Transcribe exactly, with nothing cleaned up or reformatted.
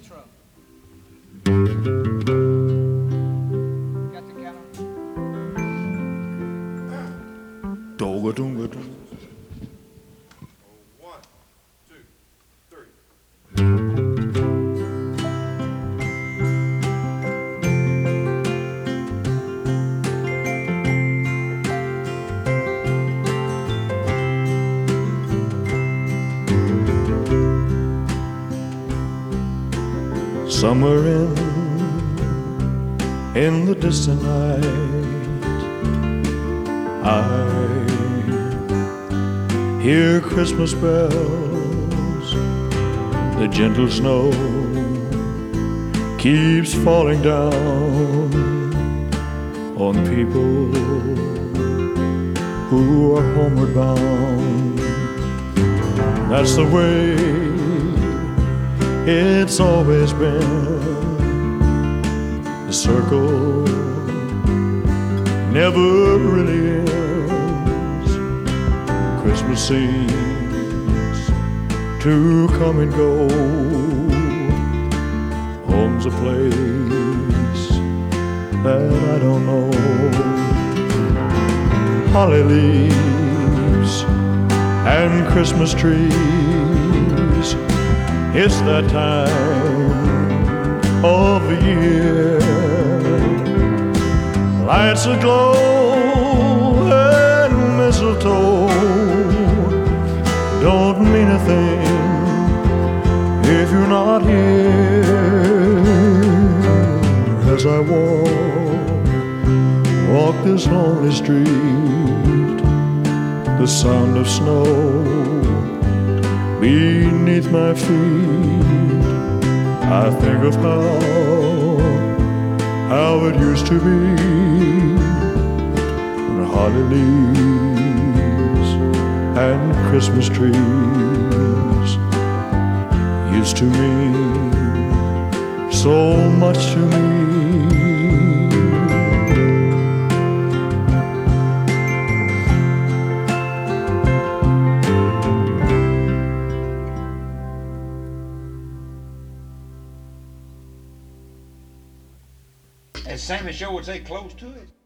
intro. Got the piano? Doga doonga doo. One, two, three. Somewhere in, in the distant night, I hear Christmas bells. The gentle snow keeps falling down on people who are homeward bound. That's the way it's always been. The circle never really ends. Christmas seems to come and go. Home's a place that I don't know. Holly leaves and Christmas trees, it's that time of the year. Lights aglow and mistletoe don't mean a thing if you're not here. As I walk, walk this lonely street, the sound of snow beneath my feet, I think of how, how it used to be, when holly leaves and Christmas trees used to mean so much to me. As Sammy Shaw would say, close to it.